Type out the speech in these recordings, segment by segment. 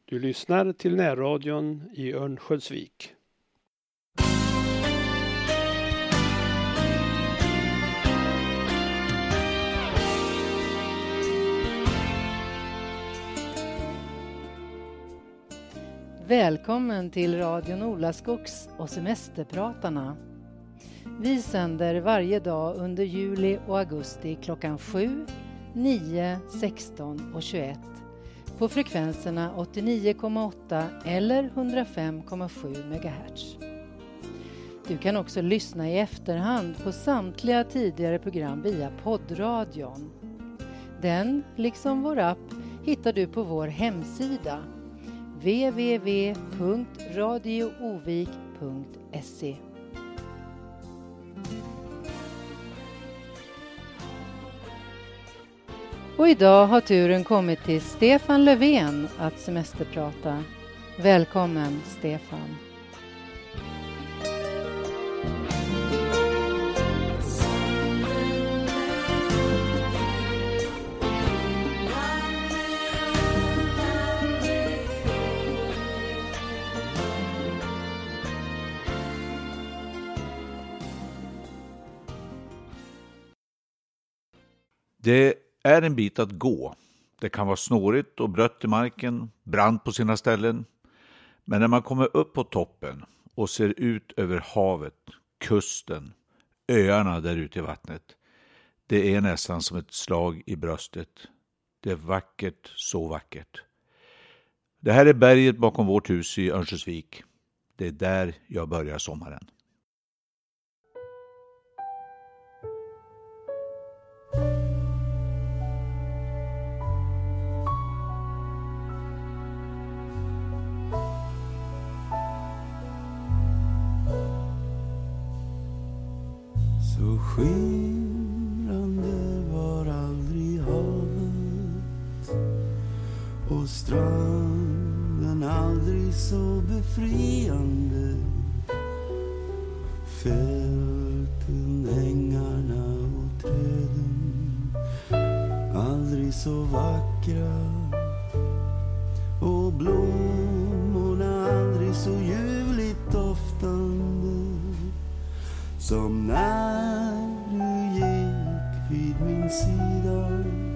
Du lyssnar till närradion i Örnsköldsvik. Välkommen till radion Olaskogs och Semesterpratarna. Vi sänder varje dag under juli och augusti klockan 7, 9, 16 och 21 på frekvenserna 89,8 eller 105,7 MHz. Du kan också lyssna i efterhand på samtliga tidigare program via poddradion. Den, liksom vår app, hittar du på vår hemsida www.radioovik.se. Och idag har turen kommit till Stefan Löfven att semesterprata. Välkommen Stefan. Det är en bit att gå. Det kan vara snårigt och blött i marken, brant på sina ställen. Men när man kommer upp på toppen och ser ut över havet, kusten, öarna där ute i vattnet. Det är nästan som ett slag i bröstet. Det är vackert, så vackert. Det här är berget bakom vårt hus i Örnsköldsvik. Det är där jag börjar sommaren. Så skimrande var aldrig havet och stranden aldrig så befriande. Fälten, ängarna och träden aldrig så vackra och blommorna aldrig så ljuvligt doftande. Som när du gick vid min sida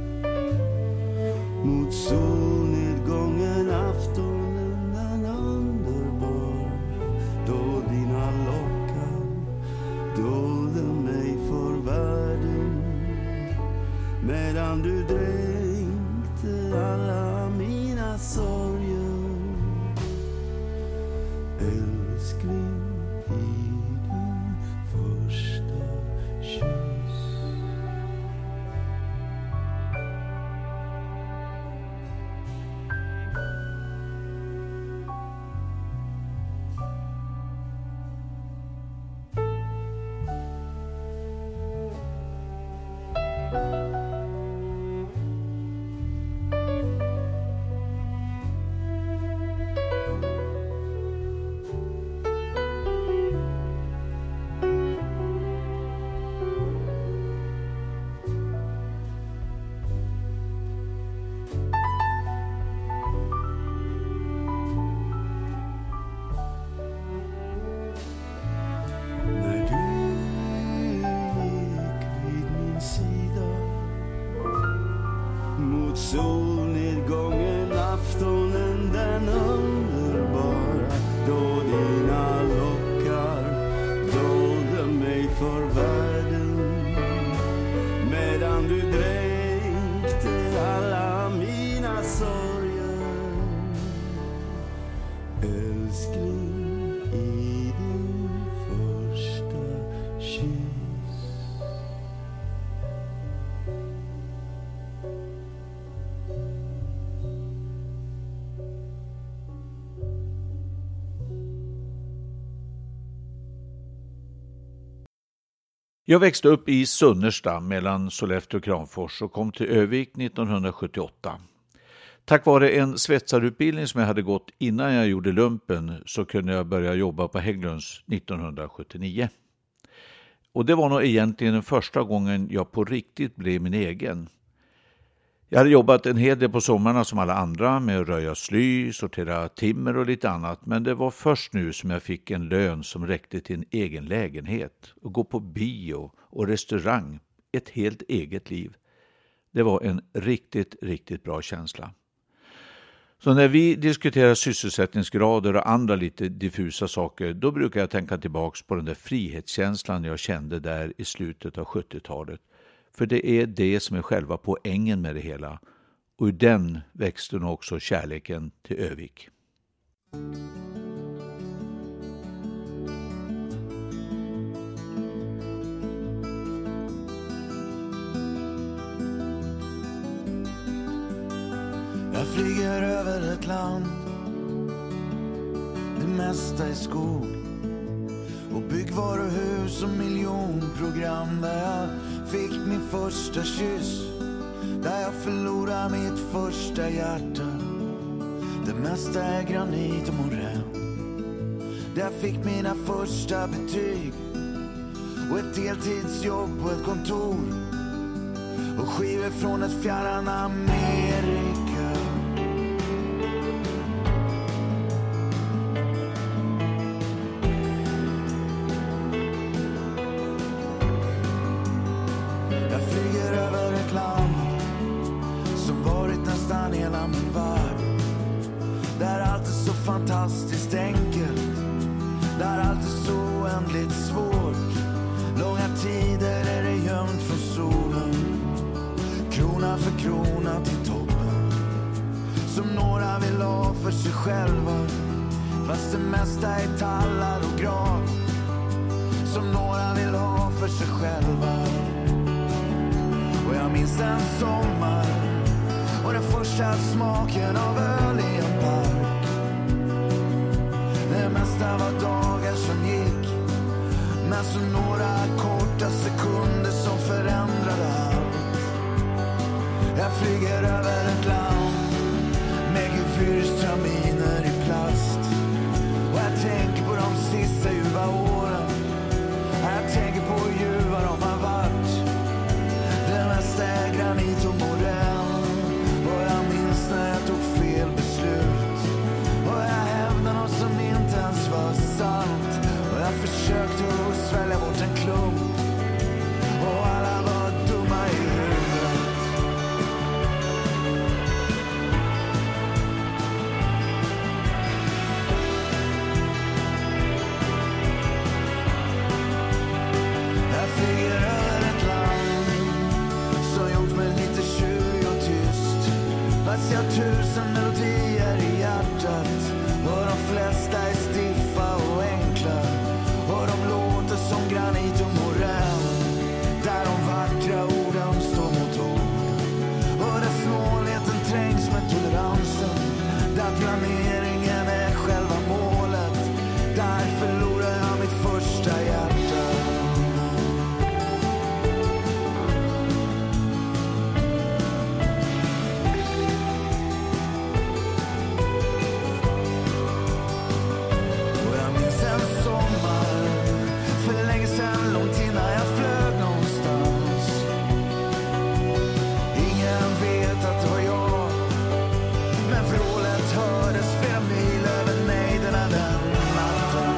mot solnedgången aftonen den underbar, då dina lockar dolde mig för världen, medan du dränkte alla mina sorger. Älskling, solnedgången aftonen den underbara, då dina lockar dolde mig för världen, medan du dränkte alla mina sorger. Älskling, i din första kyss. Jag växte upp i Sunnersta mellan Sollefteå och Kramfors och kom till Övik 1978. Tack vare en svetsarutbildning som jag hade gått innan jag gjorde lumpen så kunde jag börja jobba på Hägglunds 1979. Och det var nog egentligen den första gången jag på riktigt blev min egen. Jag hade jobbat en hel del på sommarna som alla andra med att röja sly, sortera timmer och lite annat. Men det var först nu som jag fick en lön som räckte till en egen lägenhet och gå på bio och restaurang. Ett helt eget liv. Det var en riktigt, riktigt bra känsla. Så när vi diskuterar sysselsättningsgrader och andra lite diffusa saker, då brukar jag tänka tillbaka på den där frihetskänslan jag kände där i slutet av 70-talet. För det är det som är själva poängen med det hela. Och ur den växte nog också kärleken till Övik. Jag flyger över ett land, det mesta är skog och byggvaruhus och miljonprogram. Där jag fick min första kyss, där jag förlorade mitt första hjärta. Det mesta är granit och morän, där jag fick mina första betyg och ett deltidsjobb på ett kontor och skivor från ett fjärran Amerika. Jag flyger över ett land som varit nästan hela min värld, där allt är så fantastiskt enkelt, där allt är så oändligt svårt. Långa tider är det gömt från solen, krona för krona till toppen, som några vill ha för sig själva, fast det mesta är tallar och gran, som några vill ha för sig själva. Och jag minns en sommar och den första smaken av öl i en park. Det mesta var dagar som gick, men så några korta sekunder som förändrade allt. Jag flyger över ett land med gefyrstraminer i plast, och jag tänker på de sista ljuva åren. Jag tänker på hur ljuva de har varit. Det mesta är granit och morän, och jag minns när jag tog fel beslut, och jag hävdade något som inte ens var sant, och jag försökte att svälja bort en klump, och alla var dumma i huvudet. Jag flyger över ett land som gjort mig lite tjurig och tyst, fast jag har 1000 melodier i hjärtat, och de flesta är stiffa och enkla, och de låter som granit och morän, där de vackra orden står mot ord, och där snålheten trängs med toleransen, där planeringen är själva målet. Där förlorar jag mitt första hjärta. Och jag minns en sommar för länge sedan, långt innan jag flög någonstans. Ingen vet att det var jag, men vrålet hördes flera mil över nejderna den natten.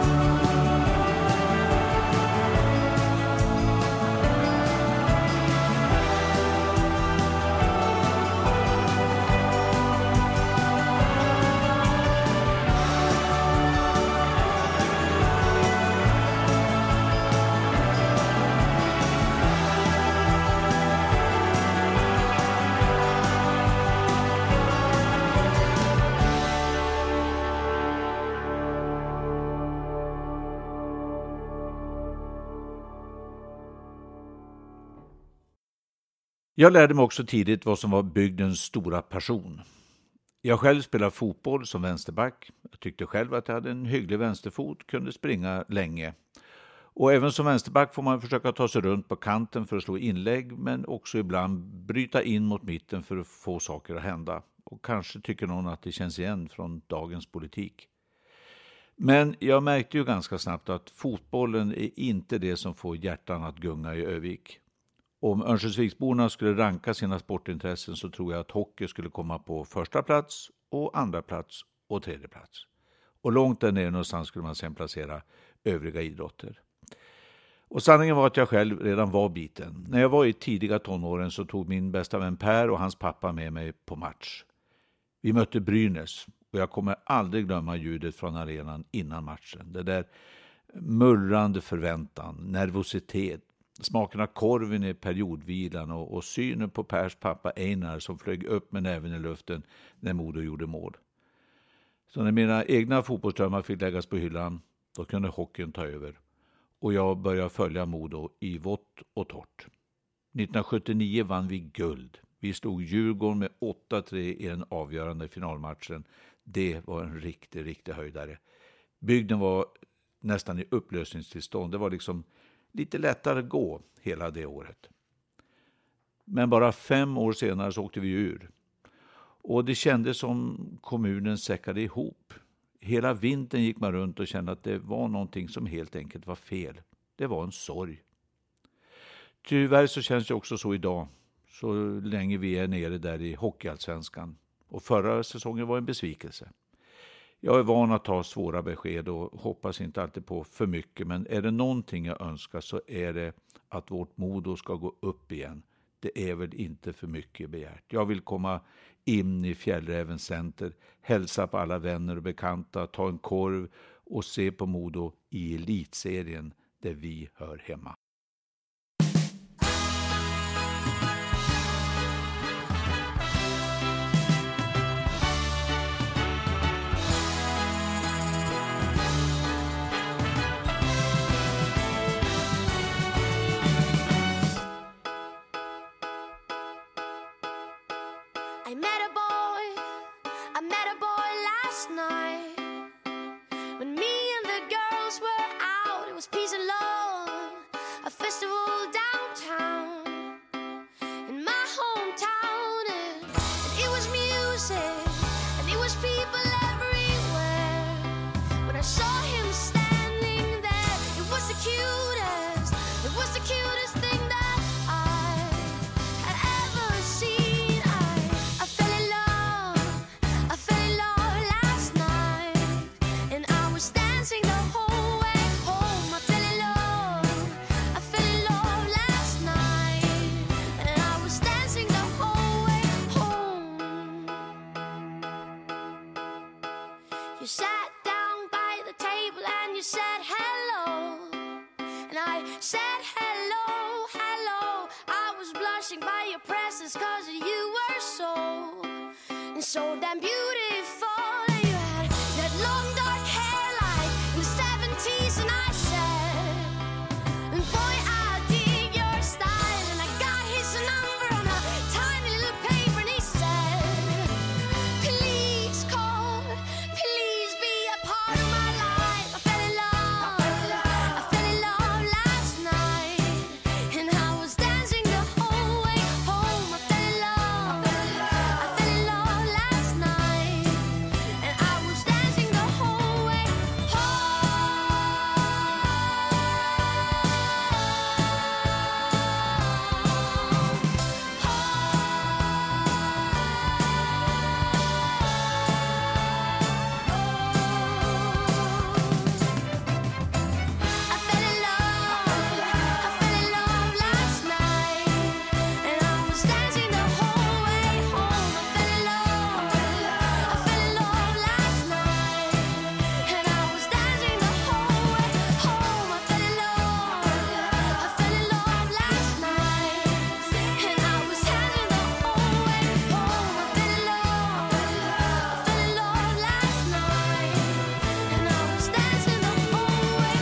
Jag lärde mig också tidigt vad som var bygdens stora passion. Jag själv spelade fotboll som vänsterback. Jag tyckte själv att jag hade en hygglig vänsterfot, kunde springa länge. Och även som vänsterback får man försöka ta sig runt på kanten för att slå inlägg, men också ibland bryta in mot mitten för att få saker att hända. Och kanske tycker någon att det känns igen från dagens politik. Men jag märkte ju ganska snabbt att fotbollen är inte det som får hjärtan att gunga i Övik. Om Örnsköldsviksborna skulle ranka sina sportintressen så tror jag att hockey skulle komma på första plats och andra plats och tredje plats. Och långt där nere någonstans skulle man sedan placera övriga idrotter. Och sanningen var att jag själv redan var biten. När jag var i tidiga tonåren så tog min bästa vän Per och hans pappa med mig på match. Vi mötte Brynäs och jag kommer aldrig glömma ljudet från arenan innan matchen. Det där mullrande förväntan, nervositet, smaken av korven i periodvilan och synen på Pers pappa Einar som flög upp med näven i luften när Modo gjorde mål. Så när mina egna fotbollsdrömmar fick läggas på hyllan, då kunde hockeyn ta över. Och jag började följa Modo i vått och torrt. 1979 vann vi guld. Vi slog Djurgården med 8-3 i den avgörande finalmatchen. Det var en riktig höjdare. Bygden var nästan i upplösningstillstånd. Det var liksom lite lättare att gå hela det året. Men bara 5 år senare så åkte vi ur. Och det kändes som kommunen säckade ihop. Hela vintern gick man runt och kände att det var någonting som helt enkelt var fel. Det var en sorg. Tyvärr så känns det också så idag. Så länge vi är nere där i hockeyallsvenskan. Och förra säsongen var en besvikelse. Jag är van att ta svåra besked och hoppas inte alltid på för mycket. Men är det någonting jag önskar så är det att vårt Modo ska gå upp igen. Det är väl inte för mycket begärt. Jag vill komma in i Fjällrävens center, hälsa på alla vänner och bekanta, ta en korv och se på Modo i elitserien där vi hör hemma. You sat down by the table and you said hello. And I said hello, hello. I was blushing by your presence 'cause you were so damn beautiful. You had that long dark hair like in the 70s and I said, boy, I dig your style. And I got his number on a tiny little paper and he said, please call, please be a part of my life. I fell in love last night. And I was dancing the whole way home. I fell in love last night. And I was dancing the whole way I fell in love last night. And I was dancing the whole way home. I fell in love last night. And I was dancing the whole way home. I fell in love last night. And I was dancing the whole way home. I fell in love last night. And I was dancing the whole way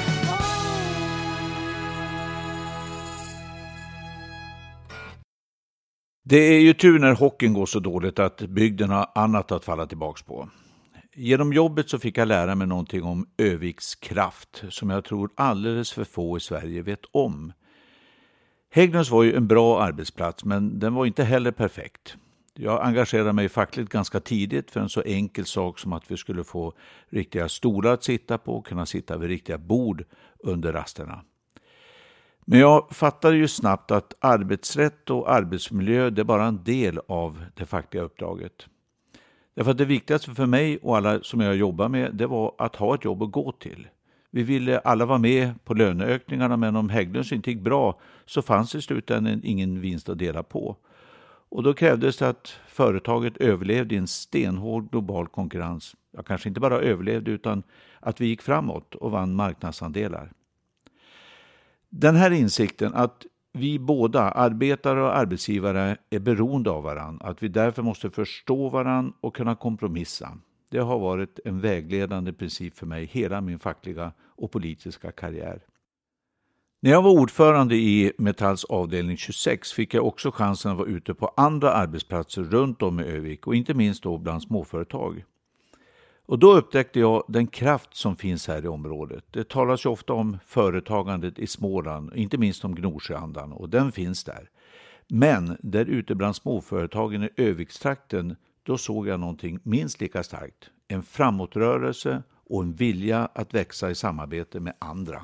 Det är ju tur när hockeyn går så dåligt att bygden har annat att falla tillbaks på. Genom jobbet så fick jag lära mig någonting om övikskraft som jag tror alldeles för få i Sverige vet om. Hägglunds var ju en bra arbetsplats men den var inte heller perfekt. Jag engagerade mig fackligt ganska tidigt för en så enkel sak som att vi skulle få riktiga stolar att sitta på och kunna sitta vid riktiga bord under rasterna. Men jag fattade ju snabbt att arbetsrätt och arbetsmiljö det är bara en del av det fackliga uppdraget. Därför att det viktigaste för mig och alla som jag jobbar med det var att ha ett jobb att gå till. Vi ville alla vara med på löneökningarna, men om Hägglunds inte gick bra så fanns i slutändan ingen vinst att dela på. Och då krävdes det att företaget överlevde i en stenhård global konkurrens. Jag kanske inte bara överlevde utan att vi gick framåt och vann marknadsandelar. Den här insikten att vi båda, arbetare och arbetsgivare, är beroende av varandra, att vi därför måste förstå varandra och kunna kompromissa. Det har varit en vägledande princip för mig hela min fackliga och politiska karriär. När jag var ordförande i Metalls avdelning 26 fick jag också chansen att vara ute på andra arbetsplatser runt om i Övik och inte minst då bland småföretag. Och då upptäckte jag den kraft som finns här i området. Det talas ju ofta om företagandet i Småland, inte minst om Gnosjöandan, och den finns där. Men där ute bland småföretagen i Övikstrakten, då såg jag någonting minst lika starkt. En framåtrörelse och en vilja att växa i samarbete med andra.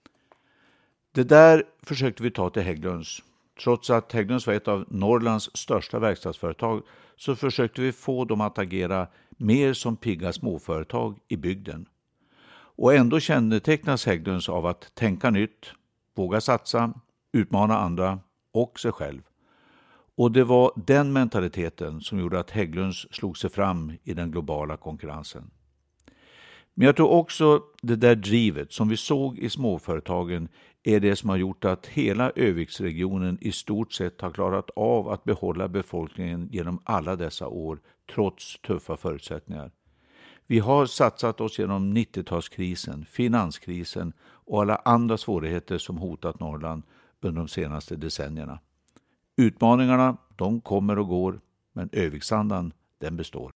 Det där försökte vi ta till Hägglunds. Trots att Hägglunds var ett av Norrlands största verkstadsföretag så försökte vi få dem att agera mer som pigga småföretag i bygden. Och ändå kännetecknas Hägglunds av att tänka nytt, våga satsa, utmana andra och sig själv. Och det var den mentaliteten som gjorde att Hägglunds slog sig fram i den globala konkurrensen. Men jag tror också det där drivet som vi såg i småföretagen är det som har gjort att hela Öviksregionen i stort sett har klarat av att behålla befolkningen genom alla dessa år trots tuffa förutsättningar. Vi har satsat oss genom 90-talskrisen, finanskrisen och alla andra svårigheter som hotat Norrland under de senaste decennierna. Utmaningarna, de kommer och går, men Öviksandan, den består.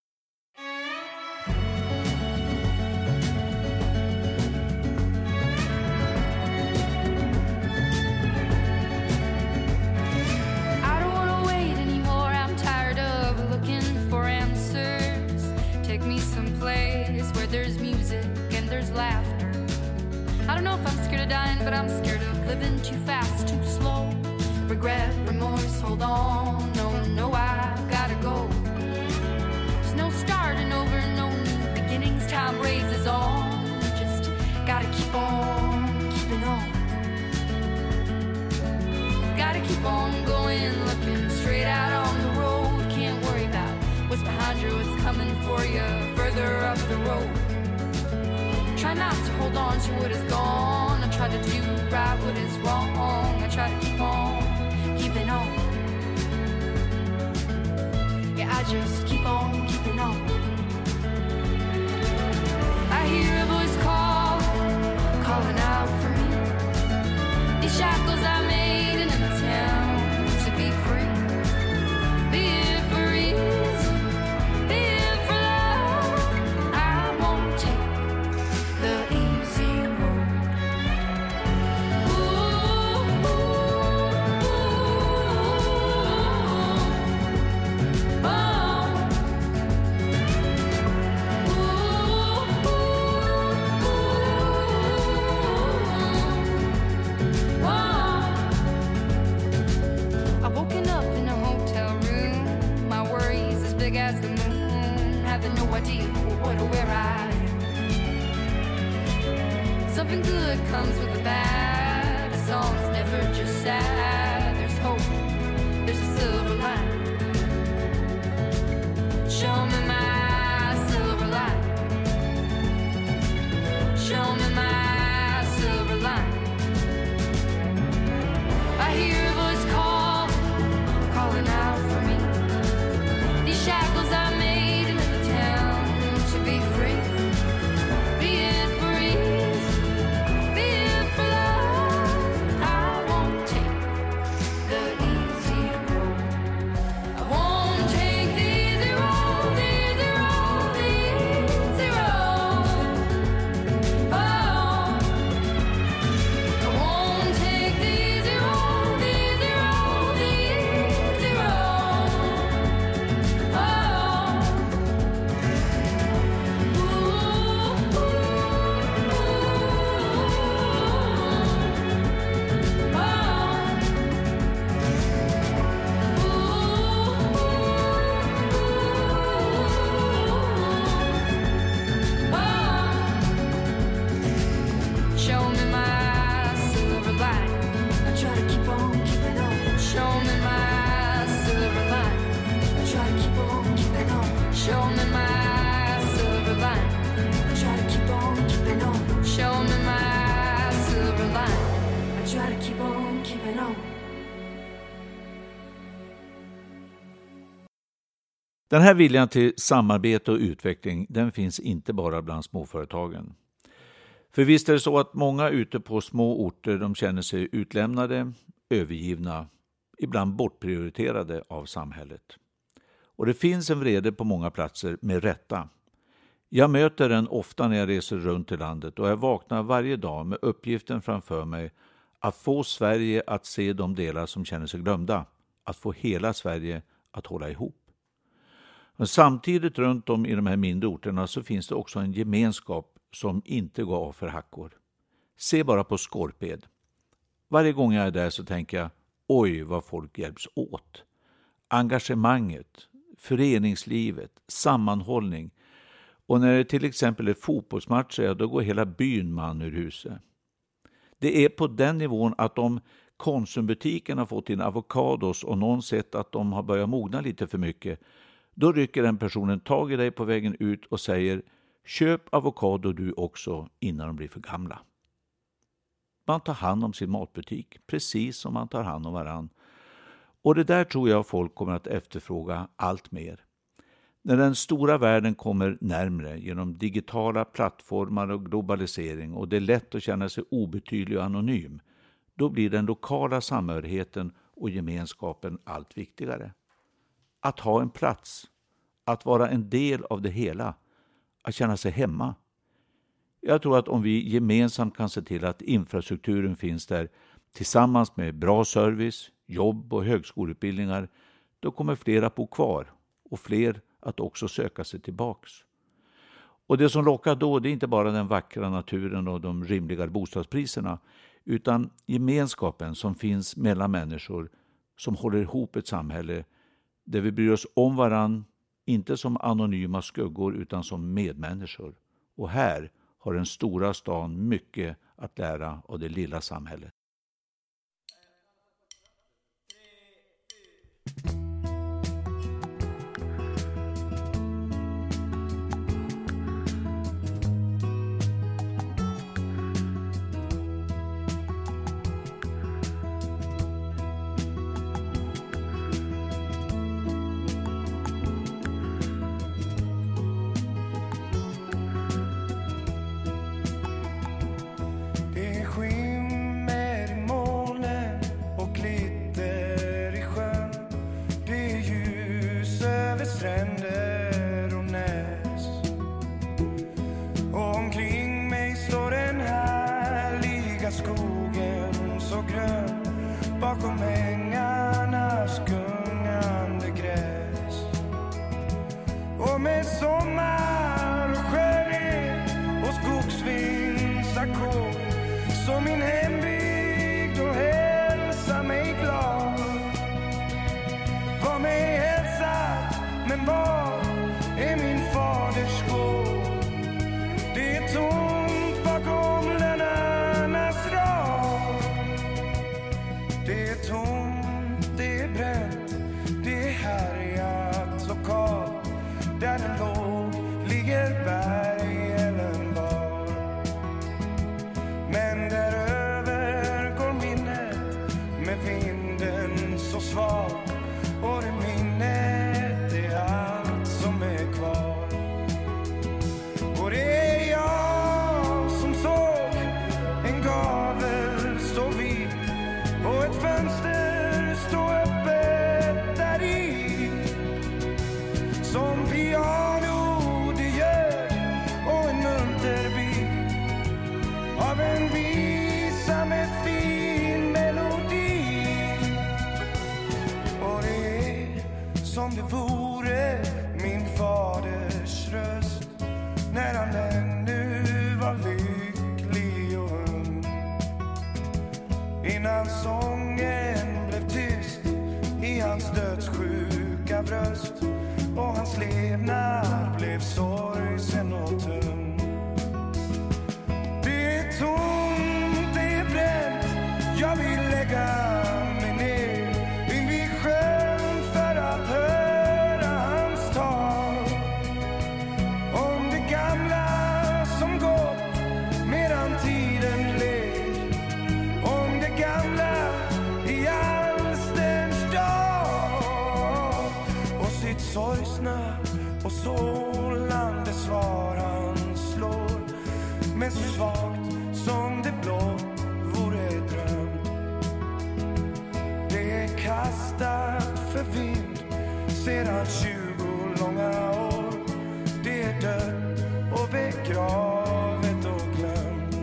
I don't know if I'm scared of dying, but I'm scared of living too fast, too slow. Regret, remorse, hold on, no, I've gotta go. There's no starting over, no new beginnings, time raises on. Just gotta keep on, keeping on. Gotta keep on going, looking straight out on the road. Can't worry about what's behind you, what's coming for you further up the road. Try not to hold on to what is gone. I try to do right what is wrong. I try to keep on, keeping on. Yeah, I just keep on, keeping on. I hear a voice calling out for me. These shackles I made in a town to be free. Be it for ease, be it for love. I won't take the easy road. Ooh, ooh, ooh, oh. Ooh, oh. I've woken up in a hotel room. My worries as big as the moon. Having no idea what or where I am. Something good comes with the bad. A song's never just sad. There's hope, there's a silver line. Show me my silver line. Show me my silver line. I hear a voice calling out for me. These shackles I made in the town to be free. Be it for ease, be it for love. I won't take the easy road. I won't take the easy road, the easy Den här viljan till samarbete och utveckling, den finns inte bara bland småföretagen. För visst är det så att många ute på små orter, de känner sig utlämnade, övergivna, ibland bortprioriterade av samhället. Och det finns en vrede på många platser med rätta. Jag möter den ofta när jag reser runt i landet och jag vaknar varje dag med uppgiften framför mig att få Sverige att se de delar som känner sig glömda, att få hela Sverige att hålla ihop. Men samtidigt runt om i de här mindre orterna så finns det också en gemenskap som inte går av för hackor. Se bara på Skorped. Varje gång jag är där så tänker jag, oj vad folk hjälps åt. Engagemanget, föreningslivet, sammanhållning. Och när det till exempel är fotbollsmatcher, då går hela byn man ur huset. Det är på den nivån att om Konsumbutiken har fått in avokados och någon sett att de har börjat mogna lite för mycket, då rycker den personen tag i dig på vägen ut och säger, köp avokado du också innan de blir för gamla. Man tar hand om sin matbutik, precis som man tar hand om varann. Och det där tror jag folk kommer att efterfråga allt mer. När den stora världen kommer närmre genom digitala plattformar och globalisering och det är lätt att känna sig obetydlig och anonym, då blir den lokala samhörigheten och gemenskapen allt viktigare. Att ha en plats, att vara en del av det hela, att känna sig hemma. Jag tror att om vi gemensamt kan se till att infrastrukturen finns där tillsammans med bra service, jobb och högskoleutbildningar, då kommer fler att bo kvar och fler att också söka sig tillbaks. Och det som lockar då, det är inte bara den vackra naturen och de rimliga bostadspriserna, utan gemenskapen som finns mellan människor som håller ihop ett samhälle där vi bryr oss om varann, inte som anonyma skuggor utan som medmänniskor. Och här har den stora stan mycket att lära av det lilla samhället. Bakom ängarnas gungande gräs. Och med sommar och skönhet och skogsvindsackord som min hembygd och hälsa mig glad. Var mig hälsa, men var så svagt som det blå vore dröm. Det är kastat för vind sedan 20 långa år. Det är dött och begravet och glömt.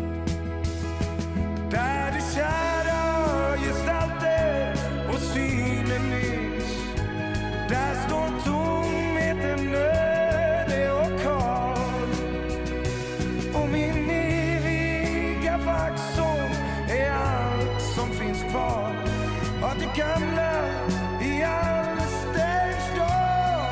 Där det kära gestalter och synen nyss, där står tomheten öde och kall. Och min eviga vaxsång är allt som finns kvar av det gamla i Alsters dal.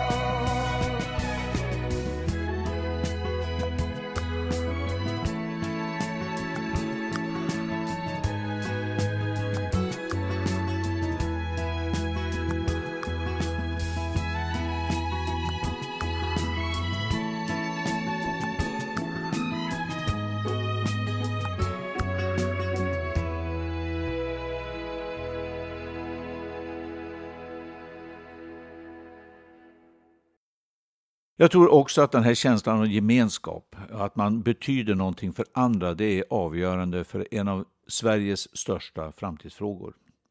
Jag tror också att den här känslan av gemenskap, att man betyder någonting för andra, det är avgörande för en av Sveriges största framtidsfrågor.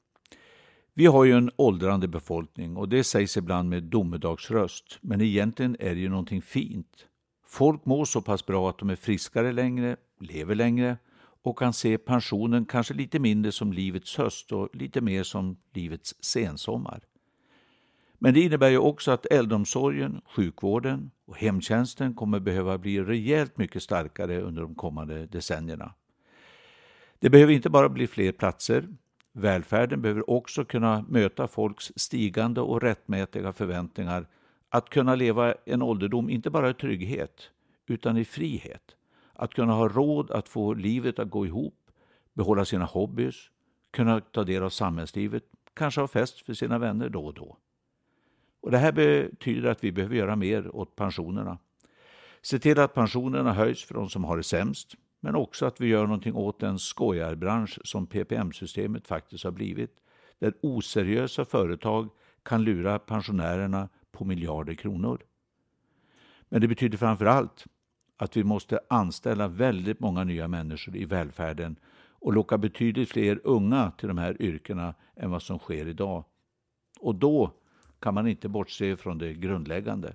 Vi har ju en åldrande befolkning och det sägs ibland med domedagsröst, men egentligen är det ju någonting fint. Folk mår så pass bra att de är friskare längre, lever längre och kan se pensionen kanske lite mindre som livets höst och lite mer som livets sensommar. Men det innebär ju också att äldreomsorgen, sjukvården och hemtjänsten kommer behöva bli rejält mycket starkare under de kommande decennierna. Det behöver inte bara bli fler platser. Välfärden behöver också kunna möta folks stigande och rättmätiga förväntningar att kunna leva en ålderdom inte bara i trygghet utan i frihet. Att kunna ha råd att få livet att gå ihop, behålla sina hobbys, kunna ta del av samhällslivet, kanske ha fest för sina vänner då och då. Och det här betyder att vi behöver göra mer åt pensionerna. Se till att pensionerna höjs för de som har det sämst, men också att vi gör någonting åt den skojarbransch som PPM-systemet faktiskt har blivit, där oseriösa företag kan lura pensionärerna på miljarder kronor. Men det betyder framför allt att vi måste anställa väldigt många nya människor i välfärden och locka betydligt fler unga till de här yrkena än vad som sker idag. Och då kan man inte bortse från det grundläggande.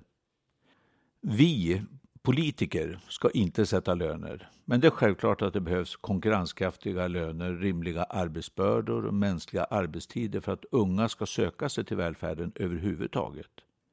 Vi politiker ska inte sätta löner, men det är självklart att det behövs konkurrenskraftiga löner, rimliga arbetsbördor och mänskliga arbetstider för att unga ska söka sig till välfärden överhuvudtaget.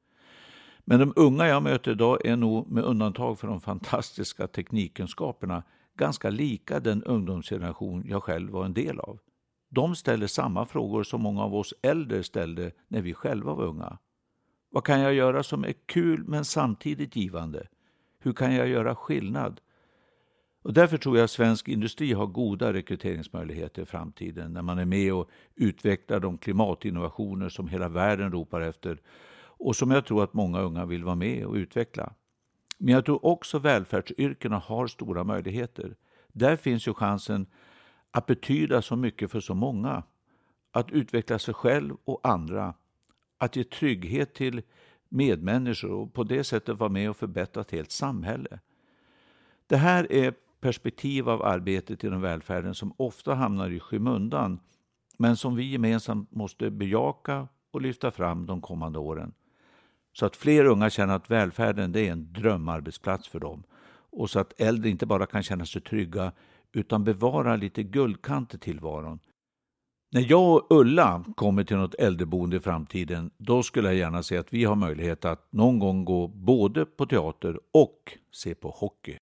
Men de unga jag möter idag är nog, med undantag för de fantastiska teknikkunskaperna, ganska lika den ungdomsgeneration jag själv var en del av. De ställer samma frågor som många av oss äldre ställde när vi själva var unga. Vad kan jag göra som är kul men samtidigt givande? Hur kan jag göra skillnad? Och därför tror jag att svensk industri har goda rekryteringsmöjligheter i framtiden när man är med och utvecklar de klimatinnovationer som hela världen ropar efter och som jag tror att många unga vill vara med och utveckla. Men jag tror också välfärdsyrkena har stora möjligheter. Där finns ju chansen att betyda så mycket för så många, att utveckla sig själv och andra, att ge trygghet till medmänniskor och på det sättet vara med och förbättra ett helt samhälle. Det här är perspektiv av arbetet inom välfärden som ofta hamnar i skymundan, men som vi gemensamt måste bejaka och lyfta fram de kommande åren. Så att fler unga känner att välfärden det är en drömarbetsplats för dem och så att äldre inte bara kan känna sig trygga utan bevara lite guldkant i tillvaron. När jag och Ulla kommer till något äldreboende i framtiden, då skulle jag gärna se att vi har möjlighet att någon gång gå både på teater och se på hockey.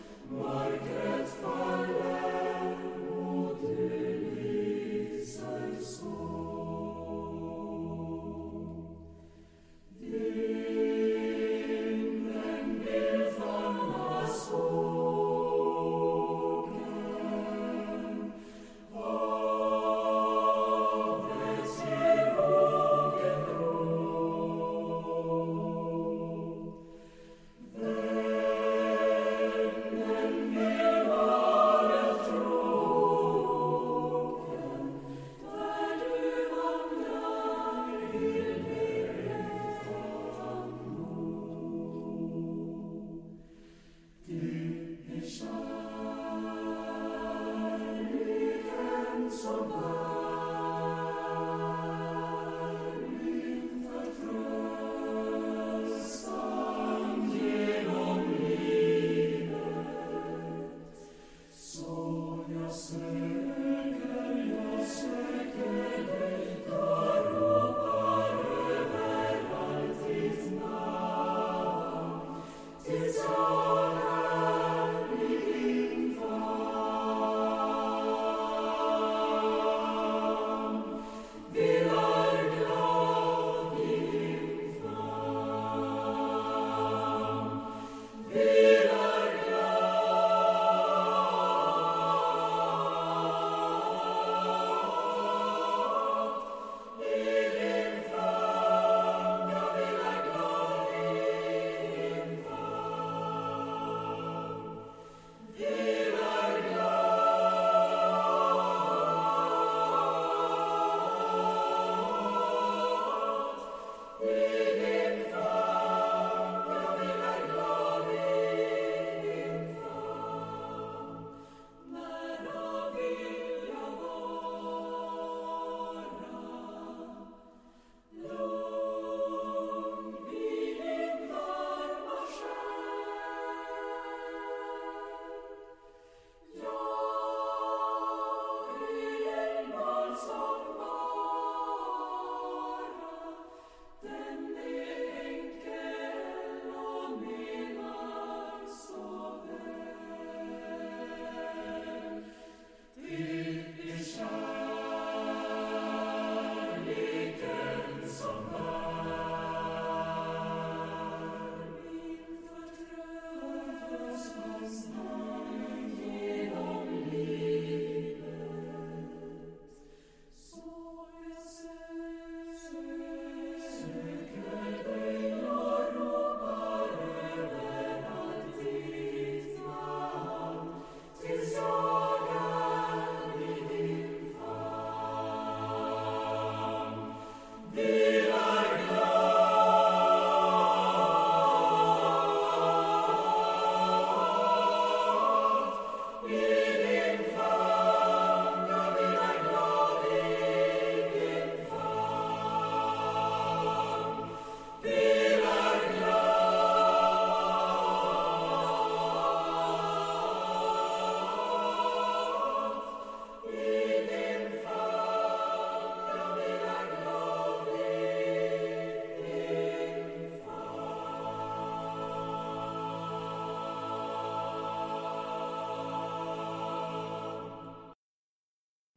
Mörkret faller och det lyser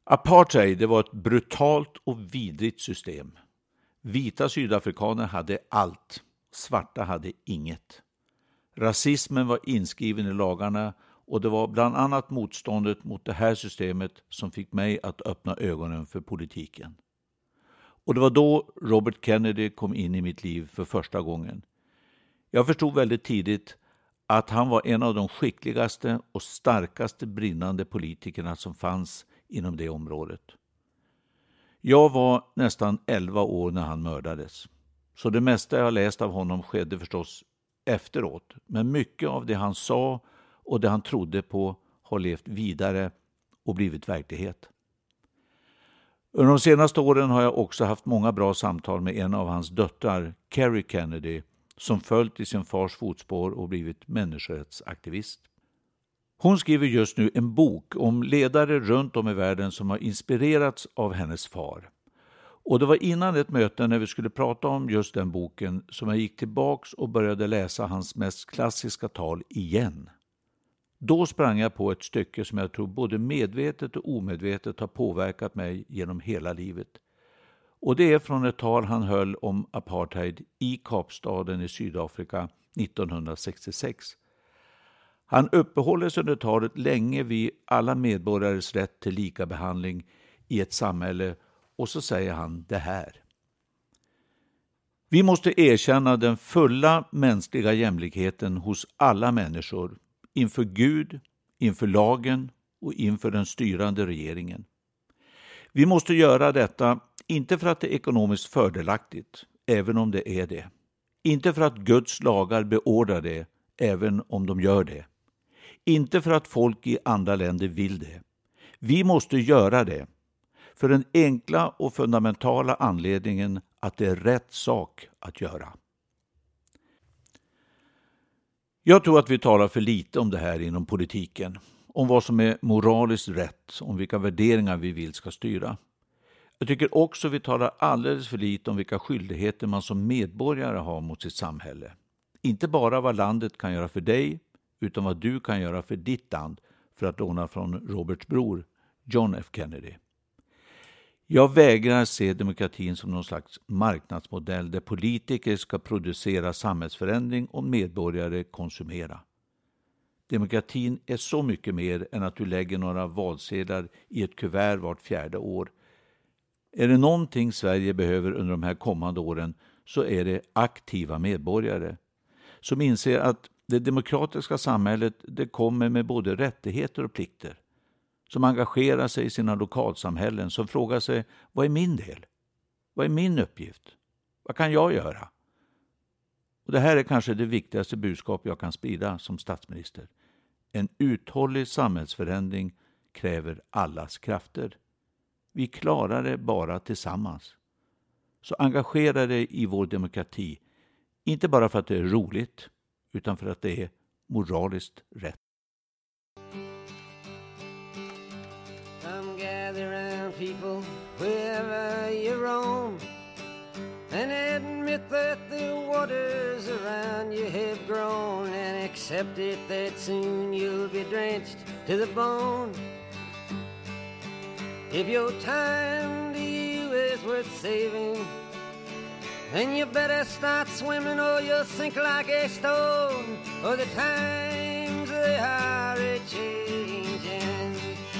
Apartheid, det var ett brutalt och vidrigt system. Vita sydafrikaner hade allt, svarta hade inget. Rasismen var inskriven i lagarna och det var bland annat motståndet mot det här systemet som fick mig att öppna ögonen för politiken. Och det var då Robert Kennedy kom in i mitt liv för första gången. Jag förstod väldigt tidigt att han var en av de skickligaste och starkaste brinnande politikerna som fanns inom det området. Jag var nästan 11 år när han mördades. Så det mesta jag läst av honom skedde förstås efteråt. Men mycket av det han sa och det han trodde på har levt vidare och blivit verklighet. Under de senaste åren har jag också haft många bra samtal med en av hans döttrar, Kerry Kennedy, som följt i sin fars fotspår och blivit människorättsaktivist. Hon skriver just nu en bok om ledare runt om i världen som har inspirerats av hennes far. Och det var innan ett möte när vi skulle prata om just den boken som jag gick tillbaks och började läsa hans mest klassiska tal igen. Då sprang jag på ett stycke som jag tror både medvetet och omedvetet har påverkat mig genom hela livet. Och det är från ett tal han höll om apartheid i Kapstaden i Sydafrika 1966. Han uppehåller sig under talet länge vid alla medborgares rätt till lika behandling i ett samhälle och så säger han det här. Vi måste erkänna den fulla mänskliga jämlikheten hos alla människor inför Gud, inför lagen och inför den styrande regeringen. Vi måste göra detta inte för att det är ekonomiskt fördelaktigt, även om det är det. Inte för att Guds lagar beordrar det, även om de gör det. Inte för att folk i andra länder vill det. Vi måste göra det för den enkla och fundamentala anledningen att det är rätt sak att göra. Jag tror att vi talar för lite om det här inom politiken. Om vad som är moraliskt rätt, om vilka värderingar vi vill ska styra. Jag tycker också vi talar alldeles för lite om vilka skyldigheter man som medborgare har mot sitt samhälle. Inte bara vad landet kan göra för dig, utan vad du kan göra för ditt land, för att låna från Roberts bror, John F. Kennedy. Jag vägrar se demokratin som någon slags marknadsmodell där politiker ska producera samhällsförändring och medborgare konsumera. Demokratin är så mycket mer än att du lägger några valsedlar i ett kuvert vart 4:e år. Är det någonting Sverige behöver under de här kommande åren så är det aktiva medborgare som inser att det demokratiska samhället det kommer med både rättigheter och plikter. Som engagerar sig i sina lokalsamhällen, som frågar sig, vad är min del? Vad är min uppgift? Vad kan jag göra? Och det här är kanske det viktigaste budskap jag kan sprida som statsminister. En uthållig samhällsförändring kräver allas krafter. Vi klarar det bara tillsammans. Så engagera dig i vår demokrati. Inte bara för att det är roligt, utan för att det är moraliskt rätt. Come gather round people wherever you roam and admit that the waters around you have grown and accept it that soon you'll be drenched to the bone. If your time to you is worth saving, then you better start swimming or you'll sink like a stone. For the times they are a-changing.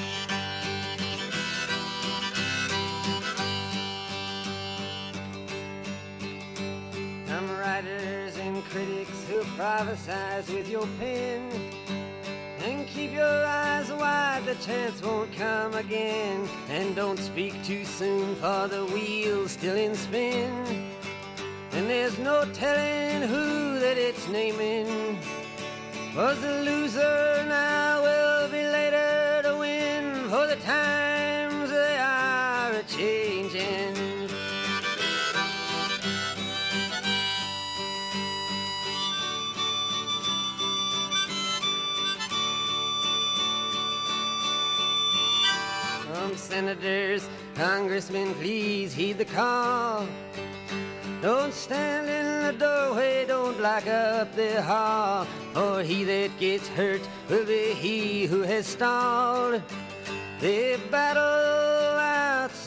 Some writers and critics who prophesize with your pen. And keep your eyes wide, the chance won't come again. And don't speak too soon, for the wheel's still in spin. And there's no telling who that it's naming. Was the loser now will be later to win. For the times they are a-changing. Senators, congressmen, please heed the call. Don't stand in the doorway, don't block up the hall. For he that gets hurt will be he who has stalled. The battle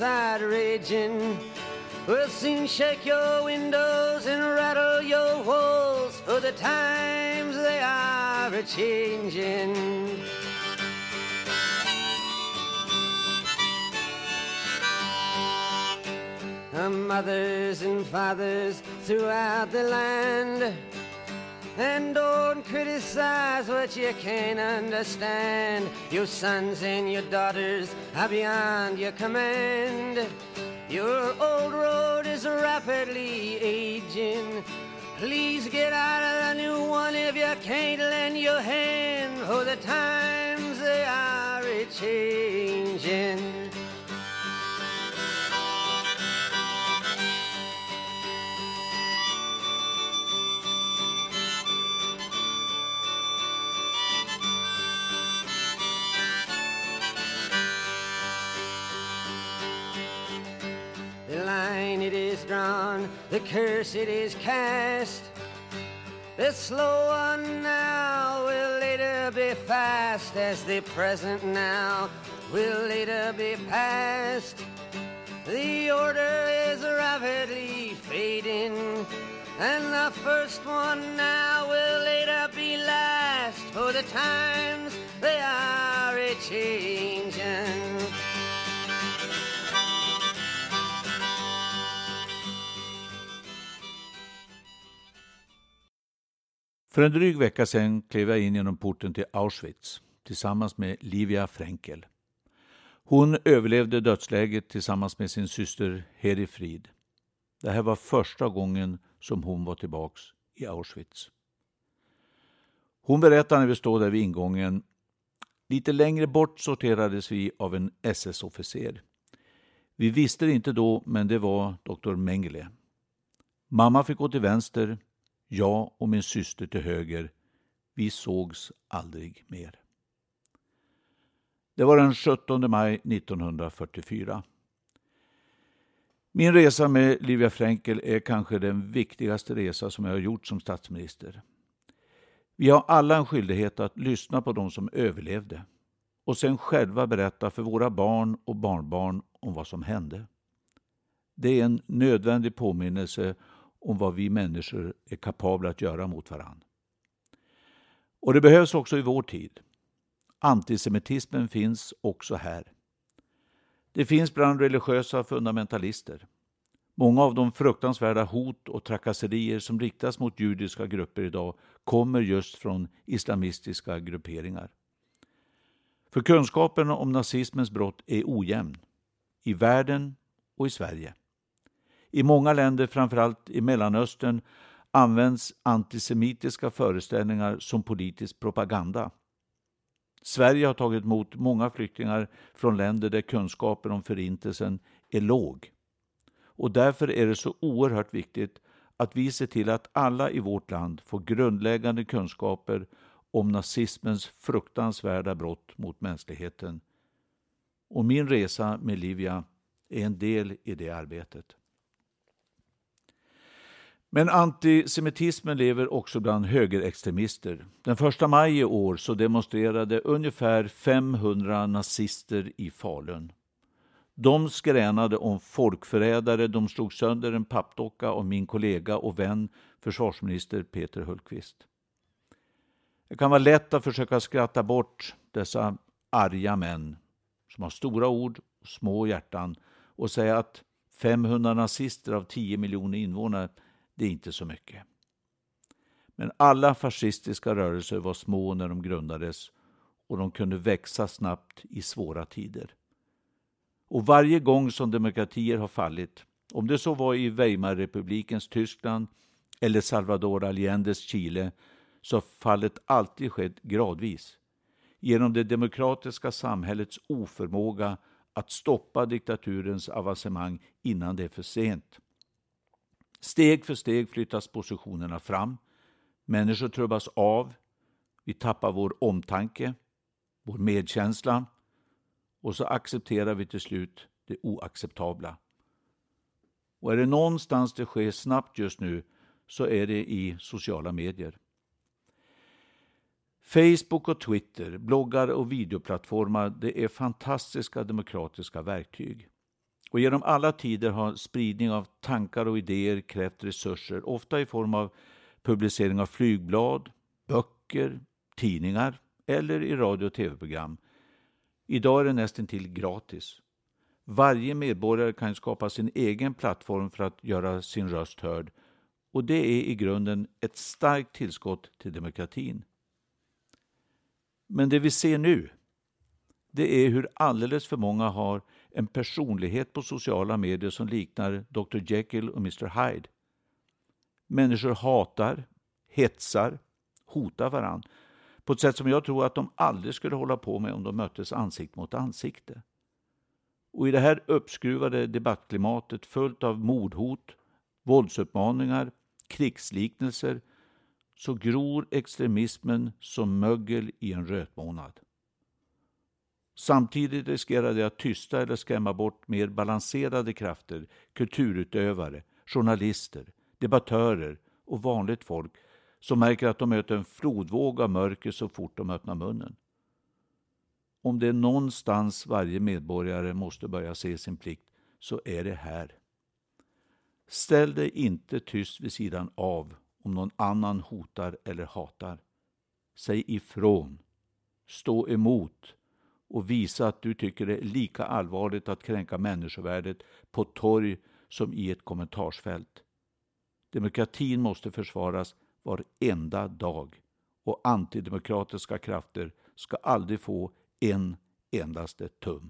outside raging will soon shake your windows and rattle your walls, for the times they are a-changing. Mothers and fathers throughout the land, and don't criticize what you can't understand. Your sons and your daughters are beyond your command. Your old road is rapidly aging. Please get out of the new one if you can't lend your hand, for the times they are a-changing. The line it is drawn, the curse it is cast. The slow one now will later be fast, as the present now will later be past. The order is rapidly fading, and the first one now will later be last, for the times they are a-changing. För en dryg vecka sedan klev jag in genom porten till Auschwitz tillsammans med Livia Fränkel. Hon överlevde dödsläget tillsammans med sin syster Heri Frid. Det här var första gången som hon var tillbaks i Auschwitz. Hon berättar när vi står där vid ingången: lite längre bort sorterades vi av en SS-officer. Vi visste det inte då, men det var Dr. Mengele. Mamma fick gå till vänster, jag och min syster till höger. Vi sågs aldrig mer. Det var den 17 maj 1944. Min resa med Livia Fränkel är kanske den viktigaste resa som jag har gjort som statsminister. Vi har alla en skyldighet att lyssna på de som överlevde och sen själva berätta för våra barn och barnbarn om vad som hände. Det är en nödvändig påminnelse om vad vi människor är kapabla att göra mot varandra. Och det behövs också i vår tid. Antisemitismen finns också här. Det finns bland religiösa fundamentalister. Många av de fruktansvärda hot och trakasserier som riktas mot judiska grupper idag kommer just från islamistiska grupperingar. För kunskapen om nazismens brott är ojämn. I världen och i Sverige. I många länder, framförallt i Mellanöstern, används antisemitiska föreställningar som politisk propaganda. Sverige har tagit emot många flyktingar från länder där kunskapen om förintelsen är låg. Och därför är det så oerhört viktigt att vi ser till att alla i vårt land får grundläggande kunskaper om nazismens fruktansvärda brott mot mänskligheten. Och min resa med Livia är en del i det arbetet. Men antisemitismen lever också bland högerextremister. Den 1 maj i år så demonstrerade ungefär 500 nazister i Falun. De skränade om folkförrädare, de slog sönder en pappdocka av min kollega och vän, försvarsminister Peter Hultqvist. Det kan vara lätt att försöka skratta bort dessa arga män som har stora ord och små hjärtan och säga att 500 nazister av 10 miljoner invånare, det är inte så mycket. Men alla fascistiska rörelser var små när de grundades och de kunde växa snabbt i svåra tider. Och varje gång som demokratier har fallit, om det så var i Weimarrepublikens Tyskland eller Salvador Allendes Chile, så har fallet alltid skett gradvis. Genom det demokratiska samhällets oförmåga att stoppa diktaturens avancemang innan det är för sent. Steg för steg flyttas positionerna fram. Människor trubbas av. Vi tappar vår omtanke, vår medkänsla. Och så accepterar vi till slut det oacceptabla. Och är det någonstans det sker snabbt just nu så är det i sociala medier. Facebook och Twitter, bloggar och videoplattformar, det är fantastiska demokratiska verktyg. Och genom alla tider har spridning av tankar och idéer krävt resurser, ofta i form av publicering av flygblad, böcker, tidningar eller i radio- och tv-program. Idag är det nästan till gratis. Varje medborgare kan skapa sin egen plattform för att göra sin röst hörd, och det är i grunden ett starkt tillskott till demokratin. Men det vi ser nu, det är hur alldeles för många har en personlighet på sociala medier som liknar Dr. Jekyll och Mr. Hyde. Människor hatar, hetsar, hotar varann på ett sätt som jag tror att de aldrig skulle hålla på med om de möttes ansikte mot ansikte. Och i det här uppskruvade debattklimatet fullt av mordhot, våldsuppmaningar, krigsliknelser, så gror extremismen som mögel i en rötmånad. Samtidigt riskerar det att tysta eller skrämma bort mer balanserade krafter, kulturutövare, journalister, debattörer och vanligt folk som märker att de möter en flodvåg av mörker så fort de öppnar munnen. Om det är någonstans varje medborgare måste börja se sin plikt, så är det här. Ställ dig inte tyst vid sidan av om någon annan hotar eller hatar. Säg ifrån, stå emot och visa att du tycker det är lika allvarligt att kränka människovärdet på torg som i ett kommentarsfält. Demokratin måste försvaras varenda dag, och antidemokratiska krafter ska aldrig få en endaste tum.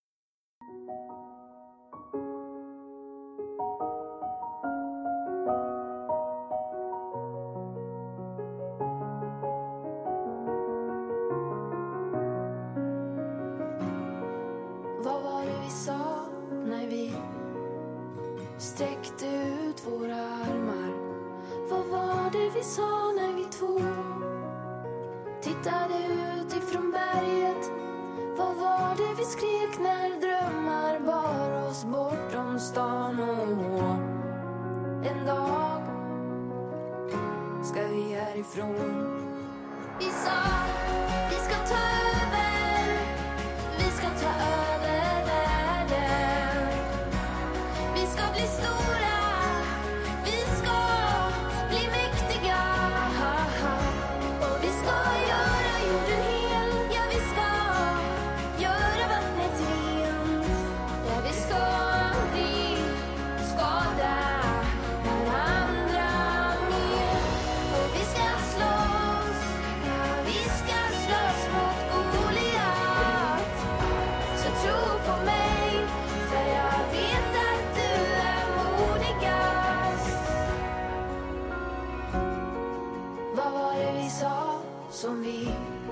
Vad var det vi sa när vi sträckte ut våra armar? Vad var det vi sa när vi två tittade ut ifrån berget? Vad var det vi skrek när drömmar bar oss bortom stan? Och en dag ska vi härifrån. Vi sa vi ska ta över, vi ska ta över världen. Vi ska bli stora, vi ska bli mäktiga. Och vi ska göra jorden hel, ja vi ska göra vattnet rent. Ja vi ska aldrig skada varandra mer. Och vi ska slåss, ja vi ska slåss mot Goliat. Så tro på mig, för jag vet att du är modigast. Vad var det vi sa som vi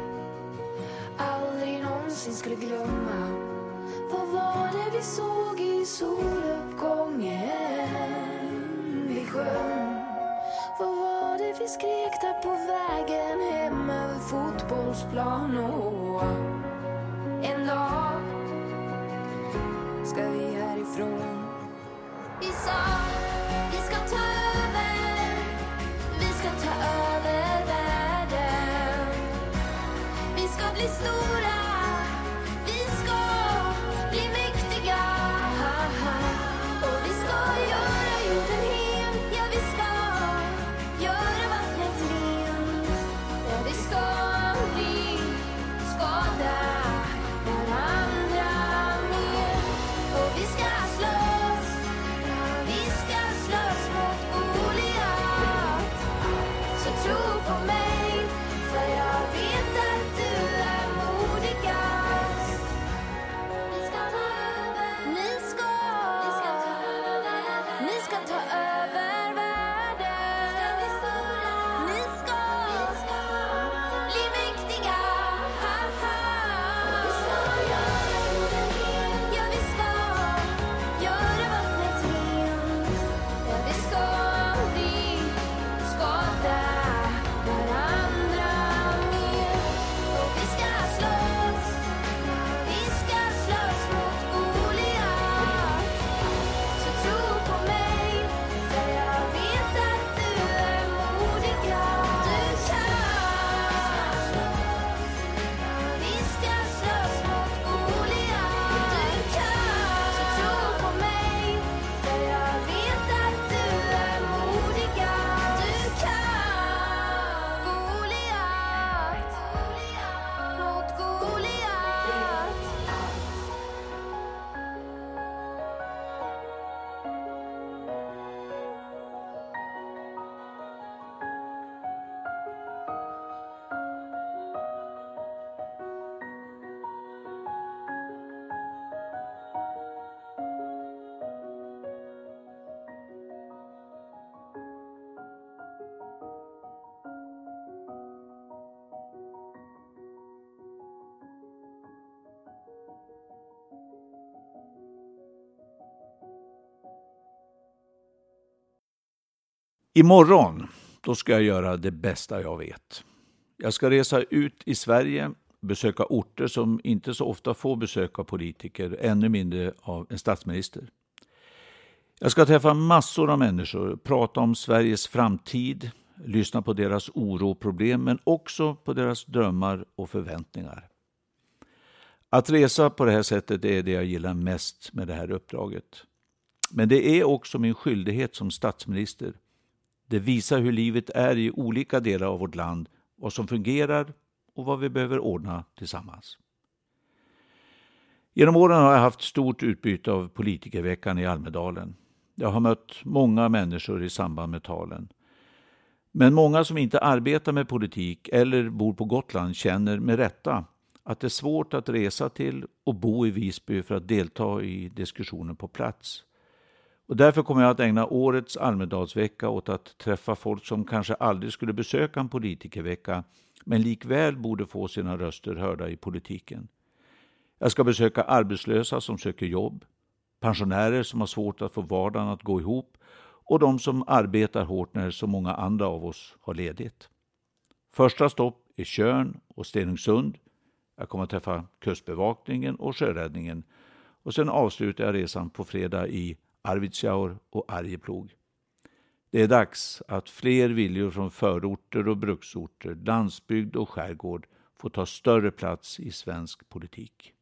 aldrig någonsin skulle glömma? Vad var det vi såg i soluppgången vi sjöng? Vad var det vi skrek där på vägen hem över fotbollsplan? Och en dag ska vi härifrån. Vi sa vi ska ta över, vi ska ta över världen. Vi ska bli stora, vi ska bli mäktiga. Och vi ska göra jorden hel, ja vi ska göra vattnet rent. Ja vi ska aldrig skada varandra mer. Och vi ska slåss, ja vi ska slåss mot Goliat. Så tro på mig, för jag vet att du är modigast. Vi ska ta över, ni ska ta över, ni ska ta över världen. Ni ska bli mäktiga. Vi ska göra jorden hel, ja vi ska göra vattnet rent. Ja vi ska aldrig skada varandra Imorgon, då ska jag göra det bästa jag vet. Jag ska resa ut i Sverige, besöka orter som inte så ofta får besök av politiker, ännu mindre av en statsminister. Jag ska träffa massor av människor, prata om Sveriges framtid, lyssna på deras oro och problem, men också på deras drömmar och förväntningar. Att resa på det här sättet är det jag gillar mest med det här uppdraget. Men det är också min skyldighet som statsminister. Det visar hur livet är i olika delar av vårt land, vad som fungerar och vad vi behöver ordna tillsammans. Genom åren har jag haft stort utbyte av politikerveckan i Almedalen. Jag har mött många människor i samband med talen. Men många som inte arbetar med politik eller bor på Gotland känner med rätta att det är svårt att resa till och bo i Visby för att delta i diskussionen på plats. Och därför kommer jag att ägna årets Almedalsvecka åt att träffa folk som kanske aldrig skulle besöka en politikervecka, men likväl borde få sina röster hörda i politiken. Jag ska besöka arbetslösa som söker jobb, pensionärer som har svårt att få vardagen att gå ihop och de som arbetar hårt när så många andra av oss har ledigt. Första stopp är Tjörn och Stenungsund. Jag kommer att träffa kustbevakningen och sjöräddningen och sen avslutar jag resan på fredag i Arvidsjaur och Arjeplog. Det är dags att fler viljor från förorter och bruksorter, landsbygd och skärgård får ta större plats i svensk politik.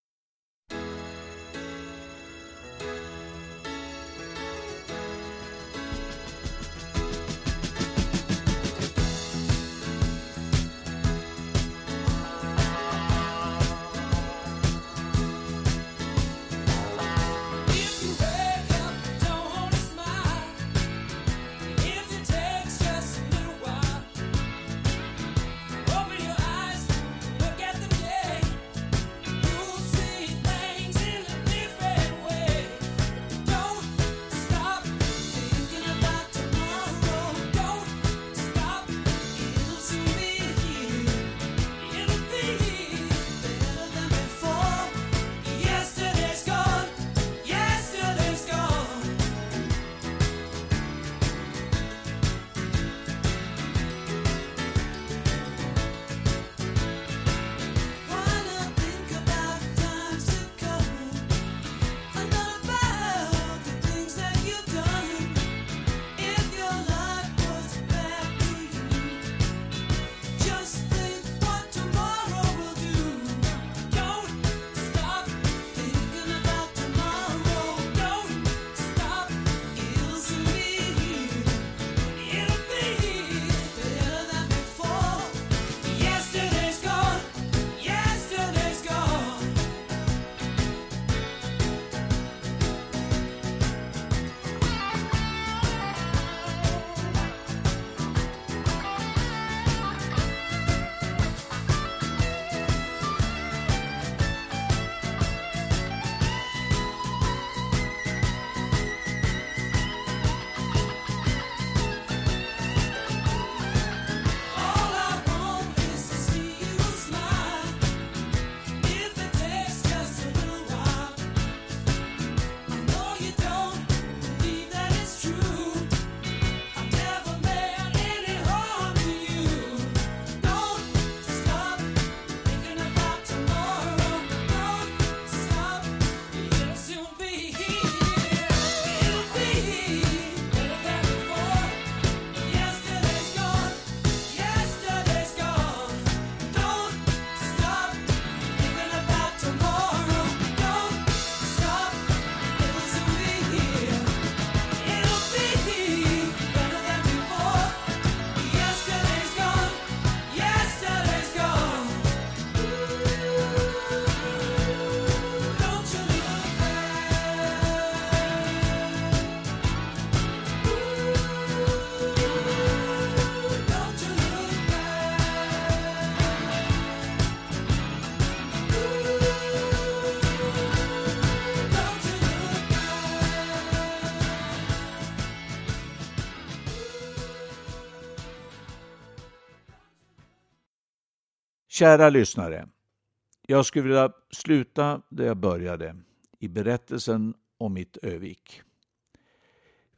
Kära lyssnare, jag skulle vilja sluta där jag började, i berättelsen om mitt Övik.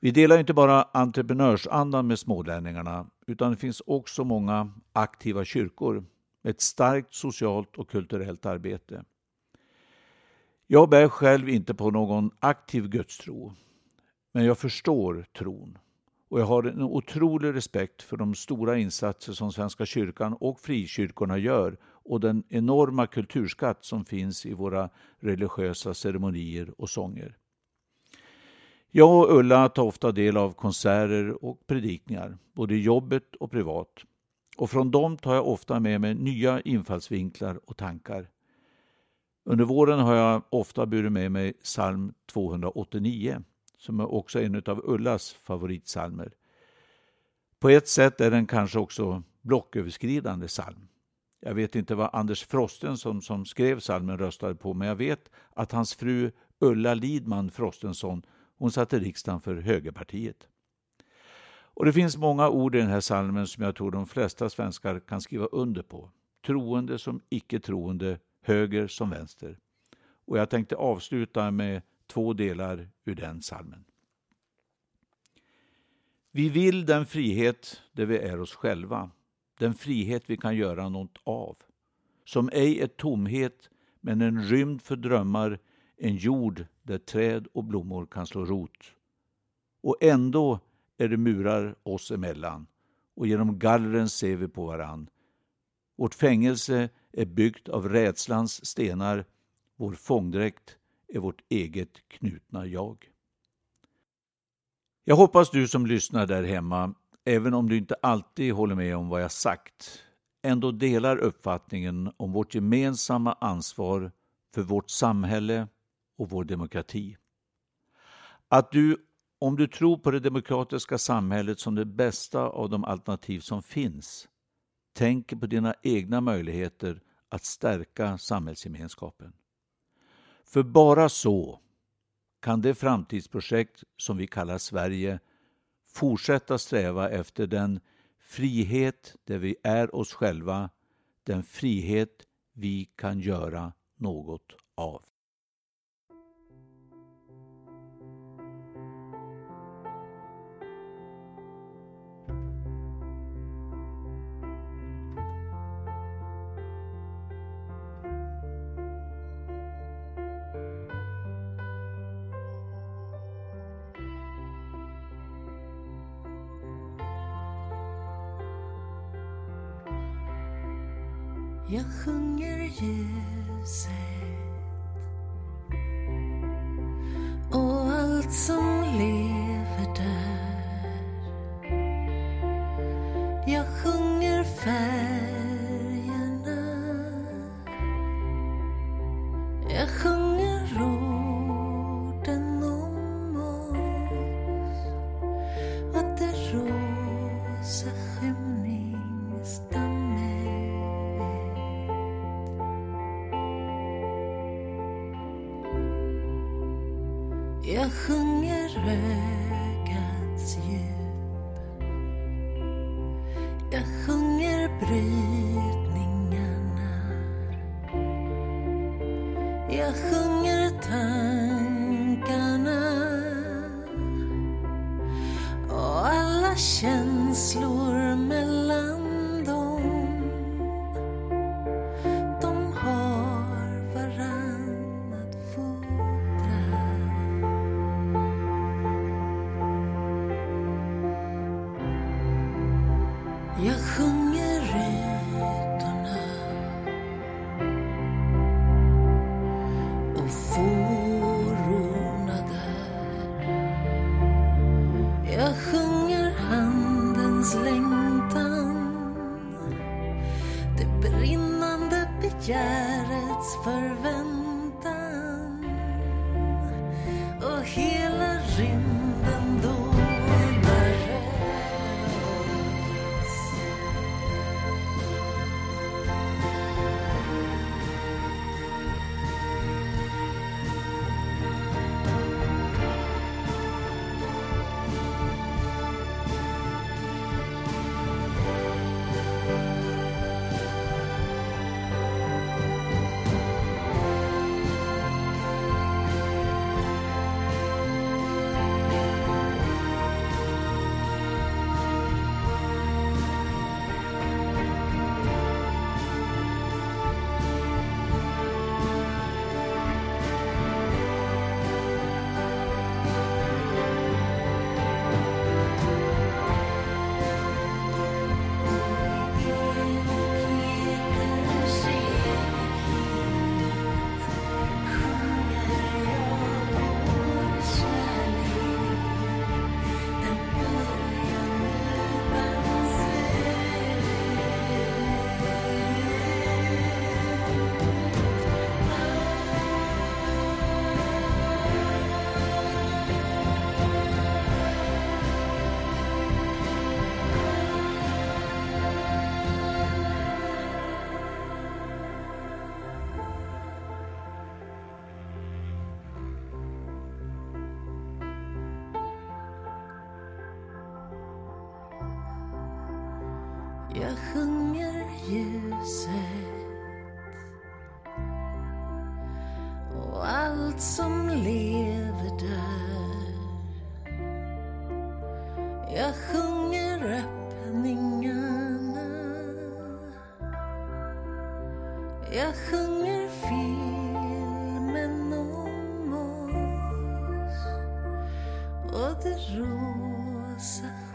Vi delar inte bara entreprenörsandan med smålänningarna, utan det finns också många aktiva kyrkor med ett starkt socialt och kulturellt arbete. Jag bär själv inte på någon aktiv gudstro, men jag förstår tron. Och jag har en otrolig respekt för de stora insatser som Svenska kyrkan och frikyrkorna gör och den enorma kulturskatt som finns i våra religiösa ceremonier och sånger. Jag och Ulla tar ofta del av konserter och predikningar, både i jobbet och privat. Och från dem tar jag ofta med mig nya infallsvinklar och tankar. Under våren har jag ofta burit med mig psalm 289, som är också en av Ullas favoritsalmer. På ett sätt är den kanske också blocköverskridande psalm. Jag vet inte vad Anders Frostenson som skrev psalmen röstade på, men jag vet att hans fru Ulla Lidman Frostenson, hon satt i riksdagen för Högerpartiet. Och det finns många ord i den här psalmen som jag tror de flesta svenskar kan skriva under på. Troende som icke-troende, höger som vänster. Och jag tänkte avsluta med 2 delar ur den psalmen. Vi vill den frihet där vi är oss själva. Den frihet vi kan göra något av. Som ej är tomhet, men en rymd för drömmar. En jord där träd och blommor kan slå rot. Och ändå är det murar oss emellan. Och genom gallren ser vi på varann. Vårt fängelse är byggt av rädslans stenar. Vår fångdräkt är vårt eget knutna jag. Jag hoppas du som lyssnar där hemma, även om du inte alltid håller med om vad jag sagt, ändå delar uppfattningen om vårt gemensamma ansvar för vårt samhälle och vår demokrati. Att du, om du tror på det demokratiska samhället som det bästa av de alternativ som finns, tänker på dina egna möjligheter att stärka samhällsgemenskapen. För bara så kan det framtidsprojekt som vi kallar Sverige fortsätta sträva efter den frihet där vi är oss själva, den frihet vi kan göra något av. Jag sjunger ljuset och allt som lever där. Jag sjunger färgerna. Jag sjunger orden om oss. Att det rosa skymningsdamm. Jag sjunger ögats djup. Jag sjunger brytningarna. Jag sjunger tankarna. Och alla känslor mellan dem. De har varann att fodra. Jag sjunger rytorna och fårorna där. Jag sjunger handens längtan, det brinnande begärets förväntan och hela rymden dånar rös. Jag sjunger ljuset och allt som lever där. Jag sjunger öppningarna. Jag sjunger filmen om oss och det rosa